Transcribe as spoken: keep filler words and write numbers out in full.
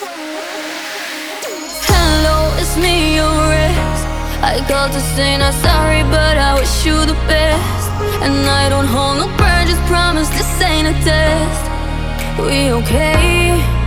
Hello, it's me, your ex. I called to say not sorry, but I wish you the best. And I don't hold no grudges, promise this ain't a test. We okay?